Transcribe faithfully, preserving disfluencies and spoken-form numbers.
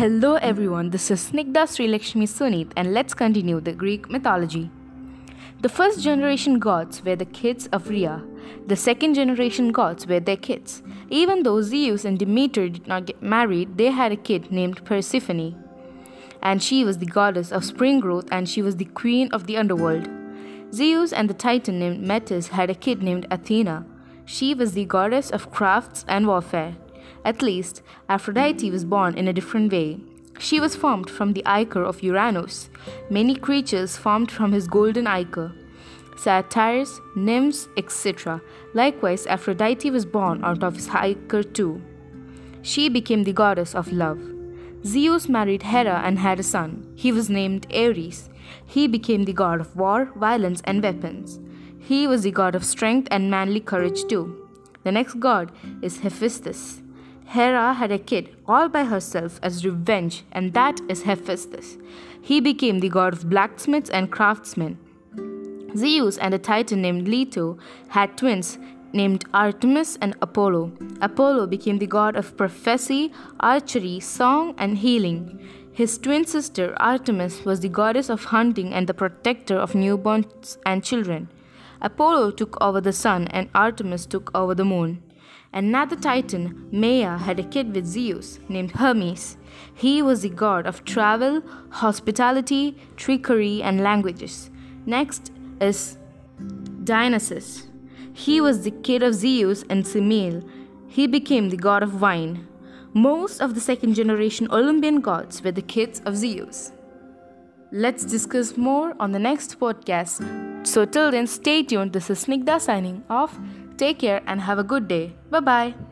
Hello everyone, this is Snigdha Srilakshmi Sunit and let's continue the Greek mythology. The first generation gods were the kids of Rhea. The second generation gods were their kids. Even though Zeus and Demeter did not get married, they had a kid named Persephone. And she was the goddess of spring growth and she was the queen of the underworld. Zeus and the titan named Metis had a kid named Athena. She was the goddess of crafts and warfare. At least, Aphrodite was born in a different way. She was formed from the ichor of Uranus. Many creatures formed from his golden ichor. Satyrs, nymphs, et cetera. Likewise, Aphrodite was born out of his ichor too. She became the goddess of love. Zeus married Hera and had a son. He was named Ares. He became the god of war, violence, and weapons. He was the god of strength and manly courage too. The next god is Hephaestus. Hera had a kid all by herself as revenge, and that is Hephaestus. He became the god of blacksmiths and craftsmen. Zeus and a titan named Leto had twins named Artemis and Apollo. Apollo became the god of prophecy, archery, song, and healing. His twin sister Artemis was the goddess of hunting and the protector of newborns and children. Apollo took over the sun and Artemis took over the moon. Another titan, Maia, had a kid with Zeus named Hermes. He was the god of travel, hospitality, trickery, and languages. Next is Dionysus. He was the kid of Zeus and Semele. He became the god of wine. Most of the second generation Olympian gods were the kids of Zeus. Let's discuss more on the next podcast. So till then, stay tuned. This is Snigdha signing off. Take care and have a good day. Bye bye.